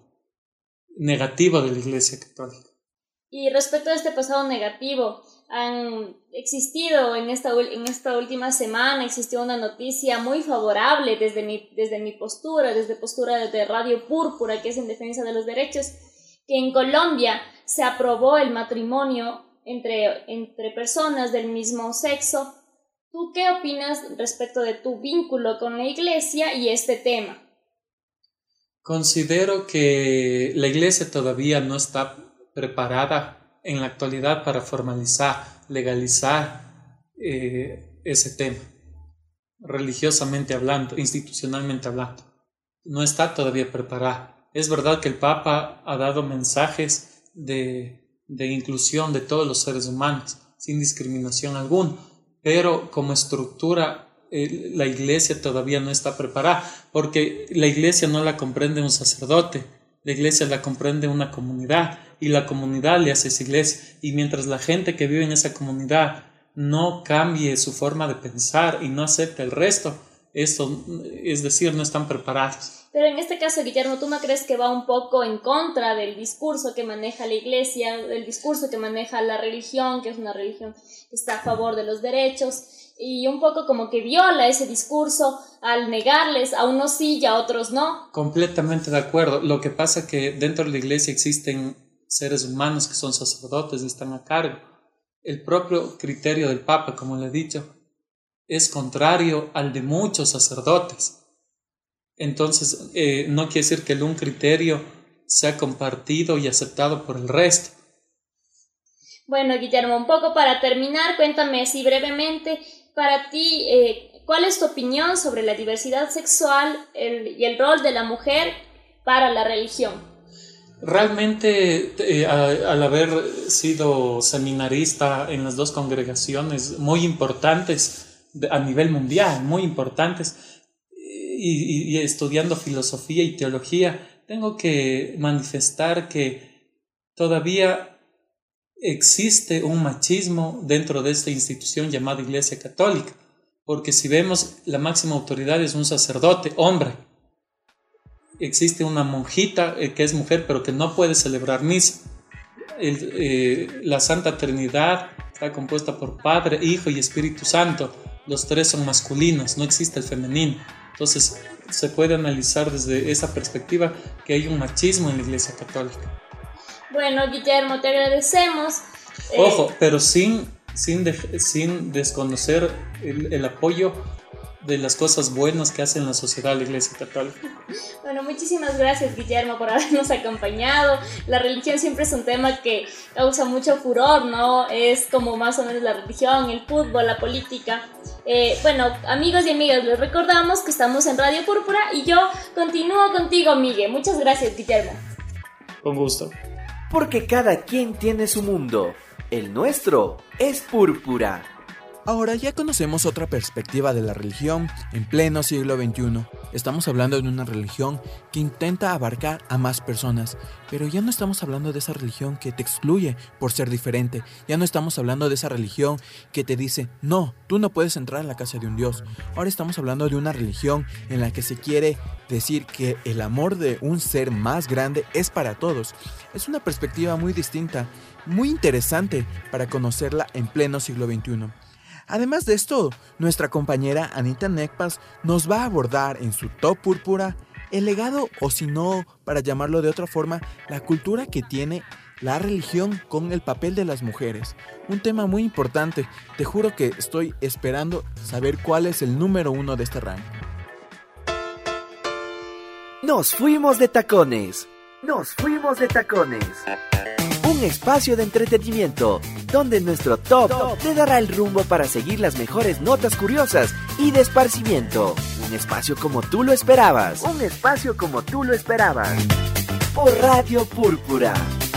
R: negativo de la Iglesia Católica.
D: Y respecto a este pasado negativo, han existido en esta, en esta última semana, existió una noticia muy favorable desde mi, desde mi postura, desde postura de Radio Púrpura, que es en defensa de los derechos, que en Colombia se aprobó el matrimonio entre, entre personas del mismo sexo. ¿Tú qué opinas respecto de tu vínculo con la Iglesia y este tema?
R: Considero que la Iglesia todavía no está preparada en la actualidad para formalizar, legalizar eh, ese tema, religiosamente hablando, institucionalmente hablando. No está todavía preparada. Es verdad que el Papa ha dado mensajes de, de inclusión de todos los seres humanos, sin discriminación alguna, pero como estructura eh, la Iglesia todavía no está preparada, porque la Iglesia no la comprende un sacerdote, la Iglesia la comprende una comunidad, y la comunidad le hace esa Iglesia, y mientras la gente que vive en esa comunidad no cambie su forma de pensar y no acepte el resto, esto, es decir, no están preparados.
D: Pero en este caso, Guillermo, ¿tú no crees que va un poco en contra del discurso que maneja la Iglesia, del discurso que maneja la religión, que es una religión que está a favor de los derechos, y un poco como que viola ese discurso al negarles a unos sí y a otros no?
R: Completamente de acuerdo. Lo que pasa es que dentro de la Iglesia existen seres humanos que son sacerdotes y están a cargo. El propio criterio del Papa, como le he dicho, es contrario al de muchos sacerdotes. Entonces, eh, no quiere decir que el un criterio sea compartido y aceptado por el resto.
D: Bueno, Guillermo, un poco para terminar, cuéntame así brevemente, para ti, eh, ¿cuál es tu opinión sobre la diversidad sexual el, y el rol de la mujer para la religión?
R: Realmente, eh, a, al haber sido seminarista en las dos congregaciones muy importantes de, a nivel mundial, muy importantes, Y, y, y estudiando filosofía y teología, tengo que manifestar que todavía existe un machismo dentro de esta institución llamada Iglesia Católica, porque si vemos, la máxima autoridad es un sacerdote, hombre. Existe una monjita eh, que es mujer, pero que no puede celebrar misa. El, eh, la Santa Trinidad está compuesta por Padre, Hijo y Espíritu Santo. Los tres son masculinos, no existe el femenino. Entonces se puede analizar desde esa perspectiva que hay un machismo en la Iglesia Católica.
D: Bueno, Guillermo, te agradecemos.
R: Ojo, eh, pero sin, sin, de, sin desconocer el, el apoyo de las cosas buenas que hace en la sociedad la Iglesia Católica.
D: Bueno, muchísimas gracias, Guillermo, por habernos acompañado. La religión siempre es un tema que causa mucho furor, ¿no? Es como más o menos la religión, el fútbol, la política. Eh, bueno, amigos y amigas, les recordamos que estamos en Radio Púrpura y yo continúo contigo, Miguel. Muchas gracias, Guillermo.
R: Con gusto.
A: Porque cada quien tiene su mundo. El nuestro es Púrpura.
C: Ahora ya conocemos otra perspectiva de la religión en pleno siglo veintiuno. Estamos hablando de una religión que intenta abarcar a más personas, pero ya no estamos hablando de esa religión que te excluye por ser diferente. Ya no estamos hablando de esa religión que te dice, no, tú no puedes entrar a la casa de un Dios. Ahora estamos hablando de una religión en la que se quiere decir que el amor de un ser más grande es para todos. Es una perspectiva muy distinta, muy interesante para conocerla en pleno siglo veintiuno. Además de esto, nuestra compañera Anita Necpas nos va a abordar en su Top Púrpura el legado, o si no, para llamarlo de otra forma, la cultura que tiene la religión con el papel de las mujeres. Un tema muy importante, te juro que estoy esperando saber cuál es el número uno de este ranking.
A: Nos fuimos de tacones. Nos fuimos de tacones. Un espacio de entretenimiento, donde nuestro top, top te dará el rumbo para seguir las mejores notas curiosas y de esparcimiento. Un espacio como tú lo esperabas. Un espacio como tú lo esperabas. Por Radio Púrpura.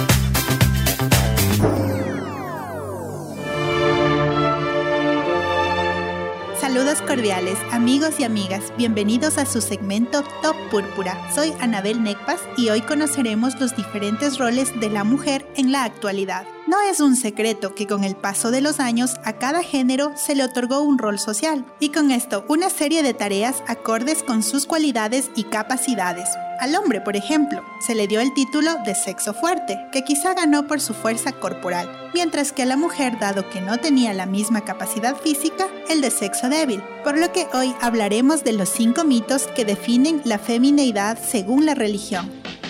M: Saludos cordiales, amigos y amigas. Bienvenidos a su segmento Top Púrpura. Soy Anabel Necpas y hoy conoceremos los diferentes roles de la mujer en la actualidad. No es un secreto que con el paso de los años a cada género se le otorgó un rol social y con esto una serie de tareas acordes con sus cualidades y capacidades. Al hombre, por ejemplo, se le dio el título de sexo fuerte, que quizá ganó por su fuerza corporal, mientras que a la mujer, dado que no tenía la misma capacidad física, el de sexo débil. Por lo que hoy hablaremos de los cinco mitos que definen la femineidad según la religión.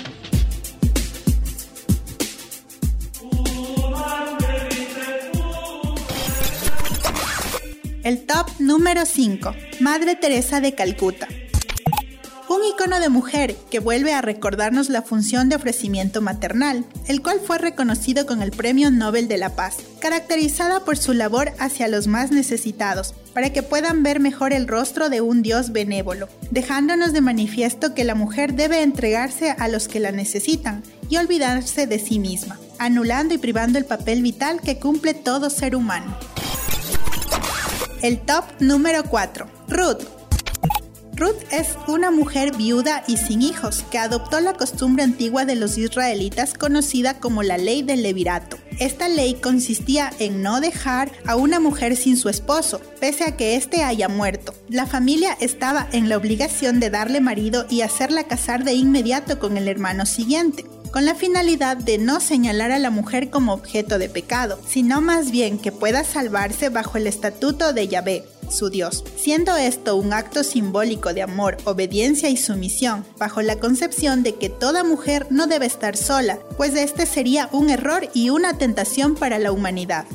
M: El top número cinco. Madre Teresa de Calcuta. Un icono de mujer que vuelve a recordarnos la función de ofrecimiento maternal, el cual fue reconocido con el Premio Nobel de la Paz, caracterizada por su labor hacia los más necesitados, para que puedan ver mejor el rostro de un Dios benévolo, dejándonos de manifiesto que la mujer debe entregarse a los que la necesitan y olvidarse de sí misma, anulando y privando el papel vital que cumple todo ser humano. El top número cuatro. Ruth. Ruth es una mujer viuda y sin hijos que adoptó la costumbre antigua de los israelitas conocida como la ley del levirato. Esta ley consistía en no dejar a una mujer sin su esposo, pese a que éste haya muerto. La familia estaba en la obligación de darle marido y hacerla casar de inmediato con el hermano siguiente, con la finalidad de no señalar a la mujer como objeto de pecado, sino más bien que pueda salvarse bajo el estatuto de Yahvé, su Dios, siendo esto un acto simbólico de amor, obediencia y sumisión, bajo la concepción de que toda mujer no debe estar sola, pues este sería un error y una tentación para la humanidad.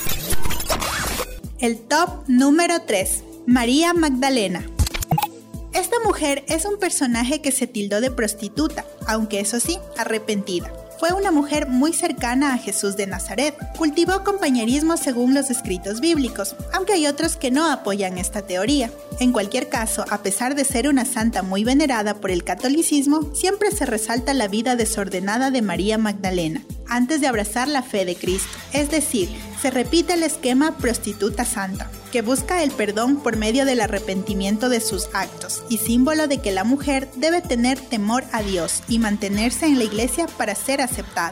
M: El top número tres. María Magdalena. Esta mujer es un personaje que se tildó de prostituta, aunque eso sí, arrepentida. Fue una mujer muy cercana a Jesús de Nazaret. Cultivó compañerismo según los escritos bíblicos, aunque hay otros que no apoyan esta teoría. En cualquier caso, a pesar de ser una santa muy venerada por el catolicismo, siempre se resalta la vida desordenada de María Magdalena, antes de abrazar la fe de Cristo. Es decir, se repite el esquema prostituta santa, que busca el perdón por medio del arrepentimiento de sus actos, y símbolo de que la mujer debe tener temor a Dios y mantenerse en la iglesia para ser aceptada.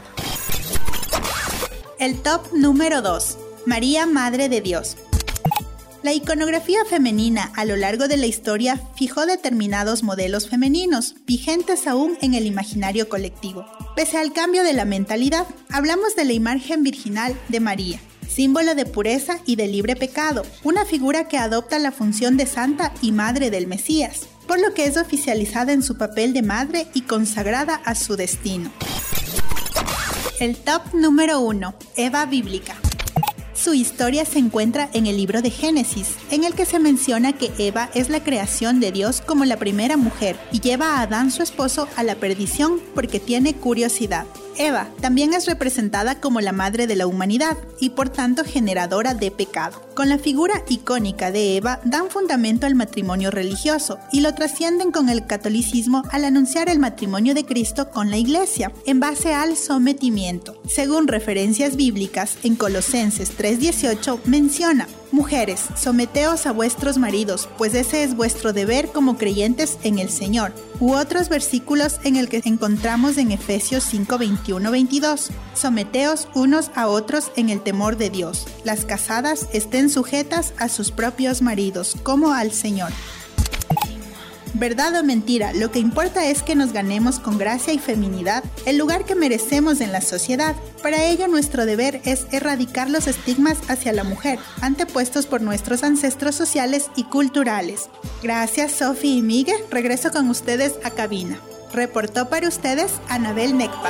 M: El top número dos. María, Madre de Dios. La iconografía femenina a lo largo de la historia fijó determinados modelos femeninos, vigentes aún en el imaginario colectivo. Pese al cambio de la mentalidad, hablamos de la imagen virginal de María, símbolo de pureza y de libre pecado, una figura que adopta la función de santa y madre del Mesías, por lo que es oficializada en su papel de madre y consagrada a su destino. El top número uno, Eva bíblica. Su historia se encuentra en el libro de Génesis, en el que se menciona que Eva es la creación de Dios como la primera mujer y lleva a Adán, su esposo, a la perdición porque tiene curiosidad. Eva también es representada como la madre de la humanidad y por tanto generadora de pecado. Con la figura icónica de Eva dan fundamento al matrimonio religioso y lo trascienden con el catolicismo al anunciar el matrimonio de Cristo con la Iglesia en base al sometimiento. Según referencias bíblicas, en Colosenses tres dieciocho menciona: mujeres, someteos a vuestros maridos, pues ese es vuestro deber como creyentes en el Señor. U otros versículos en el que encontramos en Efesios cinco veintiuno veintidós. Someteos unos a otros en el temor de Dios. Las casadas estén sujetas a sus propios maridos, como al Señor. Verdad o mentira, lo que importa es que nos ganemos con gracia y feminidad el lugar que merecemos en la sociedad. Para ello, nuestro deber es erradicar los estigmas hacia la mujer, antepuestos por nuestros ancestros sociales y culturales. Gracias, Sofi y Miguel. Regreso con ustedes a cabina. Reportó para ustedes Anabel Necpas.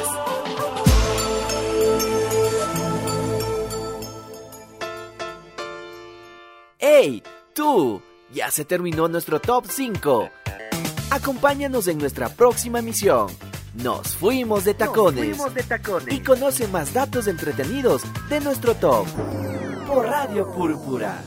A: ¡Hey, tú! Ya se terminó nuestro top cinco. Acompáñanos en nuestra próxima emisión. Nos fuimos de tacones.
B: Nos fuimos de tacones.
A: Y conoce más datos entretenidos de nuestro top por Radio Púrpura.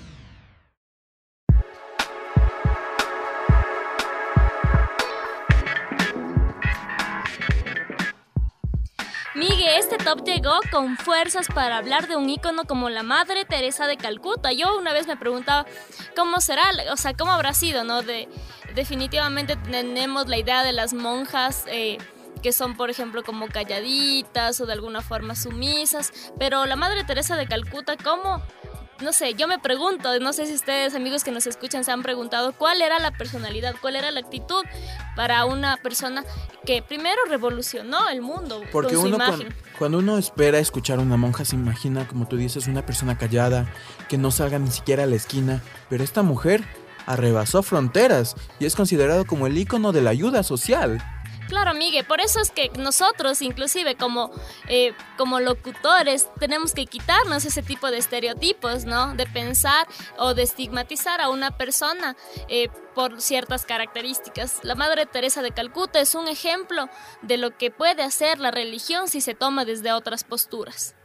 D: Miguel, este top llegó con fuerzas para hablar de un ícono como la Madre Teresa de Calcuta. Yo una vez me preguntaba cómo será, o sea, cómo habrá sido, ¿no? De, definitivamente tenemos la idea de las monjas eh, que son, por ejemplo, como calladitas o de alguna forma sumisas, pero la Madre Teresa de Calcuta, ¿cómo? No sé, yo me pregunto, no sé si ustedes, amigos que nos escuchan, se han preguntado cuál era la personalidad, cuál era la actitud para una persona que primero revolucionó el mundo.
C: Porque
D: con su
C: uno
D: imagen.
C: Cuando, cuando uno espera escuchar a una monja se imagina, como tú dices, una persona callada, que no salga ni siquiera a la esquina, pero esta mujer arrebasó fronteras y es considerado como el ícono de la ayuda social.
D: Claro, Miguel, por eso es que nosotros, inclusive como, eh, como locutores, tenemos que quitarnos ese tipo de estereotipos, ¿no? De pensar o de estigmatizar a una persona eh, por ciertas características. La Madre Teresa de Calcuta es un ejemplo de lo que puede hacer la religión si se toma desde otras posturas.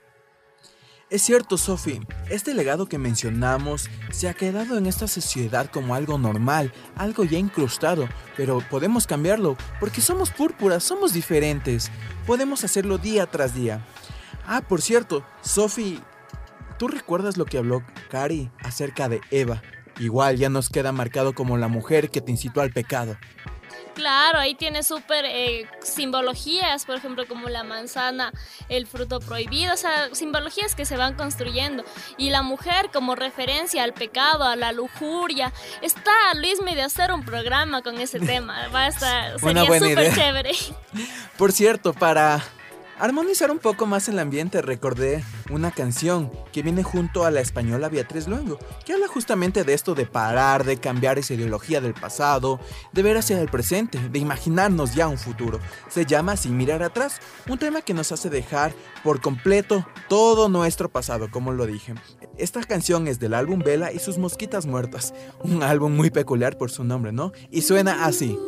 C: Es cierto, Sofi, este legado que mencionamos se ha quedado en esta sociedad como algo normal, algo ya incrustado, pero podemos cambiarlo porque somos púrpuras, somos diferentes, podemos hacerlo día tras día. Ah, por cierto, Sofi, ¿tú recuerdas lo que habló Cari acerca de Eva? Igual ya nos queda marcado como la mujer que te incitó al pecado.
D: Claro, ahí tiene súper eh, simbologías, por ejemplo, como la manzana, el fruto prohibido, o sea, simbologías que se van construyendo. Y la mujer como referencia al pecado, a la lujuria. Está Luismi de hacer un programa con ese tema, va a estar, sería súper chévere.
C: Por cierto, para armonizar un poco más el ambiente, recordé una canción que viene junto a la española Beatriz Luengo, que habla justamente de esto de parar, de cambiar esa ideología del pasado, de ver hacia el presente, de imaginarnos ya un futuro. Se llama Sin mirar atrás, un tema que nos hace dejar por completo todo nuestro pasado, como lo dije. Esta canción es del álbum Vela y sus mosquitas muertas, un álbum muy peculiar por su nombre, ¿no? Y suena así.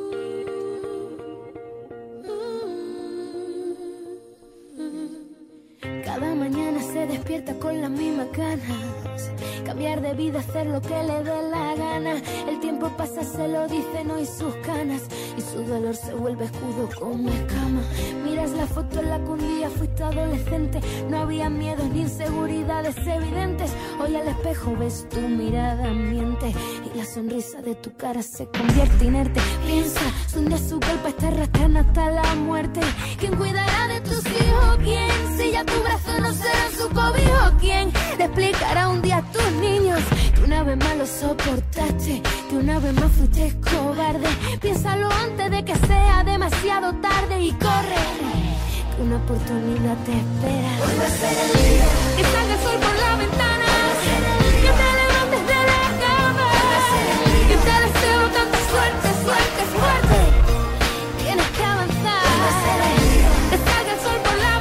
Q: Cada mañana se despierta con las mismas ganas, cambiar de vida, hacer lo que le dé la gana. El tiempo pasa, se lo dicen hoy sus canas, y su dolor se vuelve escudo como escama. Miras la foto en la que un día fuiste adolescente, no había miedos ni inseguridades evidentes. Hoy al espejo ves tu mirada miente, y la sonrisa de tu cara se convierte inerte. Piensa, si un día su golpe te arrastran hasta la muerte, ¿quién cuidará de tus hijos? ¿Quién? Si ya tu brazo no será su cobijo, ¿quién te explicará un día a tus niños que una vez más lo soportaste, que una vez más fuiste cobarde? Piénsalo antes de que sea demasiado tarde y corre, que una oportunidad te espera. Vuelve a ser el día, que salga el sol por la ventana, que te levantes de la cama, que te deseo tanta suerte, suerte, suerte. Tienes que avanzar, que salga el sol por la ventana,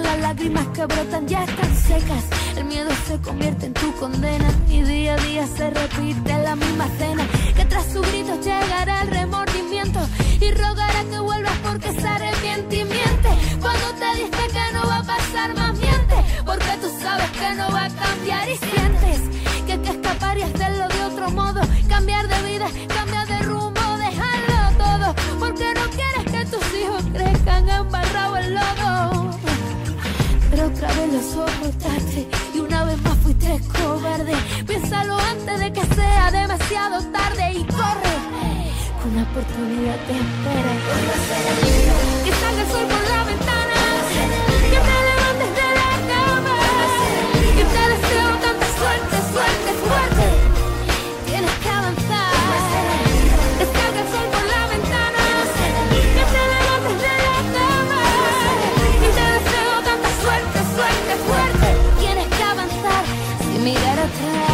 Q: las lágrimas que brotan ya están secas. El miedo se convierte en tu condena y día a día se repite la misma escena. Que tras su grito llegará el remordimiento y rogará que vuelvas porque se arrepiente y miente. Cuando te dije que no va a pasar más, miente, porque tú sabes que no va a cambiar y sientes que hay que escapar y hacerlo de otro modo. Cambiar de vida, cambiar de rumbo, dejarlo todo, porque no quieres que tus hijos crezcan embarrados en lodo. Pero otra vez los ocultaste y una vez más fuiste cobarde. Piénsalo antes de que sea demasiado tarde y corre, que una oportunidad te espera. Que salga el sol por la ventana, que te levantes de la cama, que te deseo tanta suerte, suerte, fuerte. Tienes que avanzar. Que salga el sol por la ventana, que te levantes de la cama, que te deseo tanta suerte, suerte, fuerte. Tienes que avanzar sin mirar atrás.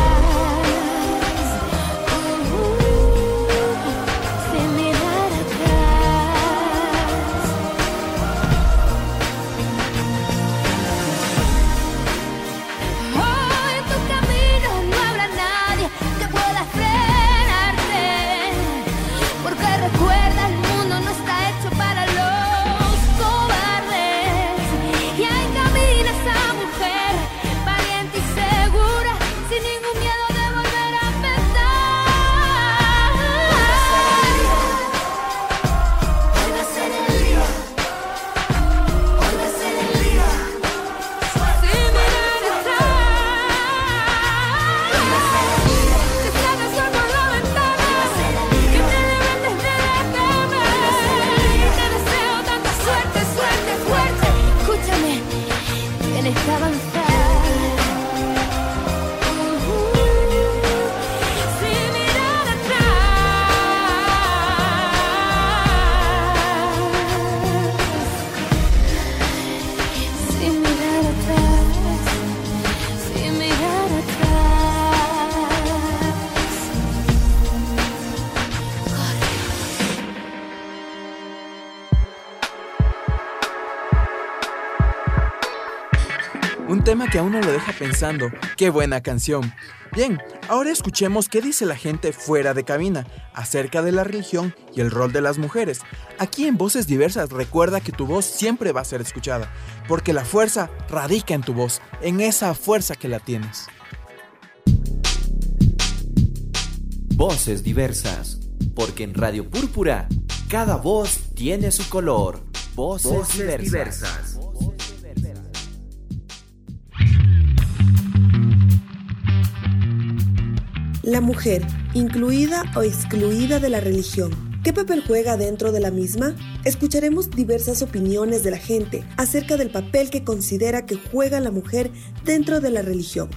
C: Un tema que a uno lo deja pensando, ¡qué buena canción! Bien, ahora escuchemos qué dice la gente fuera de cabina acerca de la religión y el rol de las mujeres. Aquí en Voces Diversas recuerda que tu voz siempre va a ser escuchada, porque la fuerza radica en tu voz, en esa fuerza que la tienes.
A: Voces Diversas, porque en Radio Púrpura cada voz tiene su color. Voces, Voces diversas. diversas.
S: La mujer, incluida o excluida de la religión, ¿qué papel juega dentro de la misma? Escucharemos diversas opiniones de la gente acerca del papel que considera que juega la mujer dentro de la religión.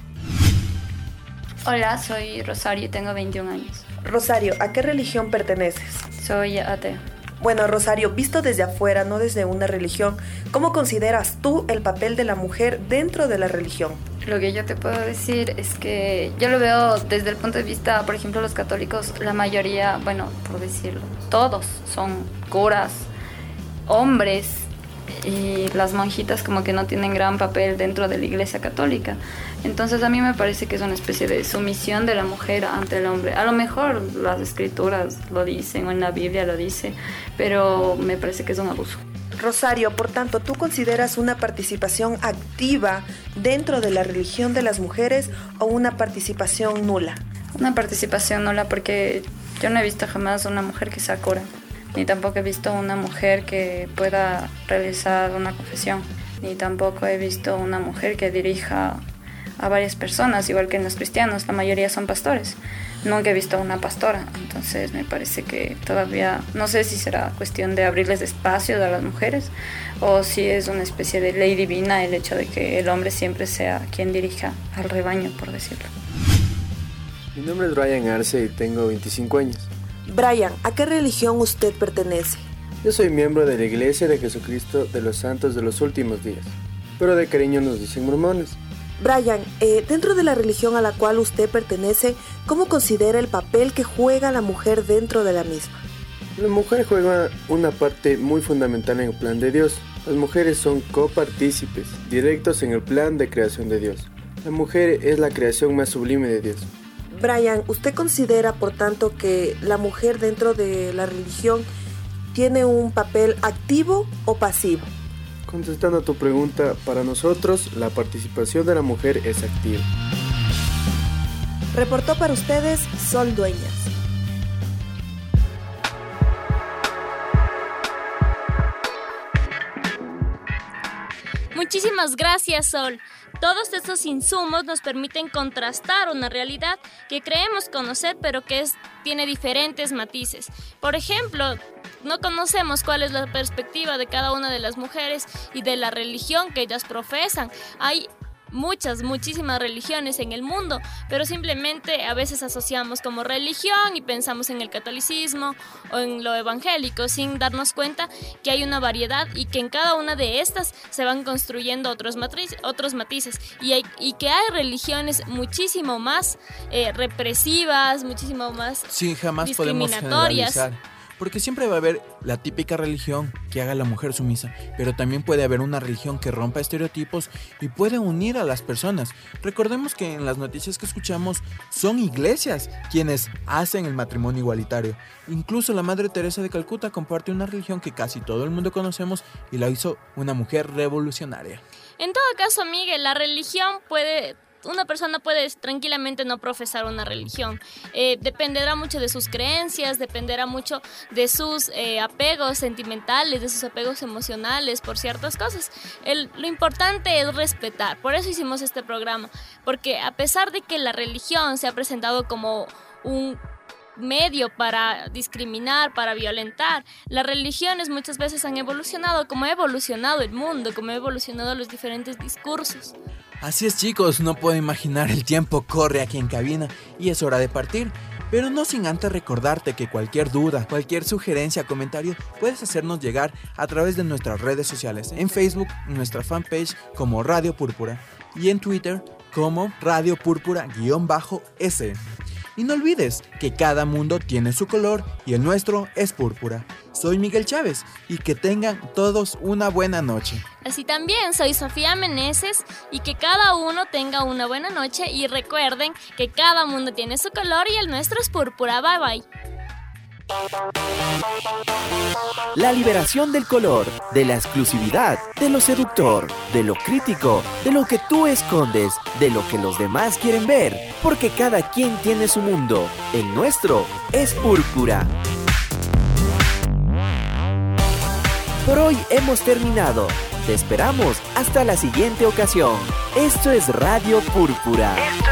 T: Hola, soy Rosario y tengo veintiún años.
S: Rosario, ¿a qué religión perteneces?
T: Soy atea.
S: Bueno, Rosario, visto desde afuera, no desde una religión, ¿cómo consideras tú el papel de la mujer dentro de la religión?
T: Lo que yo te puedo decir es que yo lo veo desde el punto de vista, por ejemplo, los católicos, la mayoría, bueno, por decirlo, todos son curas, hombres, y las monjitas como que no tienen gran papel dentro de la iglesia católica. Entonces a mí me parece que es una especie de sumisión de la mujer ante el hombre. A lo mejor las escrituras lo dicen o en la Biblia lo dice, pero me parece que es un abuso.
S: Rosario, por tanto, ¿tú consideras una participación activa dentro de la religión de las mujeres o una participación nula?
T: Una participación nula porque yo no he visto jamás una mujer que sea cura, ni tampoco he visto una mujer que pueda realizar una confesión, ni tampoco he visto una mujer que dirija a varias personas, igual que en los cristianos, la mayoría son pastores. Nunca he visto una pastora, entonces me parece que todavía, no sé si será cuestión de abrirles espacio a las mujeres o si es una especie de ley divina el hecho de que el hombre siempre sea quien dirija al rebaño, por decirlo.
U: Mi nombre es Brian Arce y tengo veinticinco años.
S: Brian, ¿a qué religión usted pertenece?
U: Yo soy miembro de la Iglesia de Jesucristo de los Santos de los Últimos Días, pero de cariño nos dicen mormones.
S: Brian, eh, dentro de la religión a la cual usted pertenece, ¿cómo considera el papel que juega la mujer dentro de la misma?
U: La mujer juega una parte muy fundamental en el plan de Dios, Las mujeres son copartícipes, directos en el plan de creación de Dios. La mujer es la creación más sublime de Dios.
S: Brian, ¿usted considera, por tanto, que la mujer dentro de la religión tiene un papel activo o pasivo?
U: Contestando a tu pregunta, para nosotros la participación de la mujer es activa.
S: Reportó para ustedes Sol Dueñas.
D: Muchísimas gracias, Sol. Todos estos insumos nos permiten contrastar una realidad que creemos conocer, pero que es, tiene diferentes matices. Por ejemplo, no conocemos cuál es la perspectiva de cada una de las mujeres y de la religión que ellas profesan. Hay muchas, muchísimas religiones en el mundo, pero simplemente a veces asociamos como religión y pensamos en el catolicismo o en lo evangélico, sin darnos cuenta que hay una variedad y que en cada una de estas se van construyendo otros, matriz, otros matices y, hay, y que hay religiones muchísimo más eh, represivas, muchísimo más
C: sí, jamás
D: discriminatorias.
C: Podemos generalizar. Porque siempre va a haber la típica religión que haga a la mujer sumisa, pero también puede haber una religión que rompa estereotipos y puede unir a las personas. Recordemos que en las noticias que escuchamos son iglesias quienes hacen el matrimonio igualitario. Incluso la Madre Teresa de Calcuta comparte una religión que casi todo el mundo conocemos y la hizo una mujer revolucionaria.
D: En todo caso, Miguel, la religión puede... Una persona puede tranquilamente no profesar una religión. Eh, dependerá mucho de sus creencias, dependerá mucho de sus eh, apegos sentimentales, de sus apegos emocionales por ciertas cosas. El, lo importante es respetar. Por eso hicimos este programa. Porque a pesar de que la religión se ha presentado como un medio para discriminar, para violentar, las religiones muchas veces han evolucionado como ha evolucionado el mundo, como ha evolucionado los diferentes discursos.
C: Así es, chicos, no puedo imaginar, el tiempo corre aquí en cabina y es hora de partir. Pero no sin antes recordarte que cualquier duda, cualquier sugerencia, comentario, puedes hacernos llegar a través de nuestras redes sociales. En Facebook, en nuestra fanpage como Radio Púrpura y en Twitter como Radio Púrpura-S. Y no olvides que cada mundo tiene su color y el nuestro es púrpura. Soy Miguel Chávez y que tengan todos una buena noche.
D: Así también soy Sofía Meneses y que cada uno tenga una buena noche y recuerden que cada mundo tiene su color y el nuestro es púrpura. Bye bye.
A: La liberación del color, de la exclusividad, de lo seductor, de lo crítico, de lo que tú escondes, de lo que los demás quieren ver, porque cada quien tiene su mundo. El nuestro es púrpura. Por hoy hemos terminado. Te esperamos hasta la siguiente ocasión. Esto es Radio Púrpura.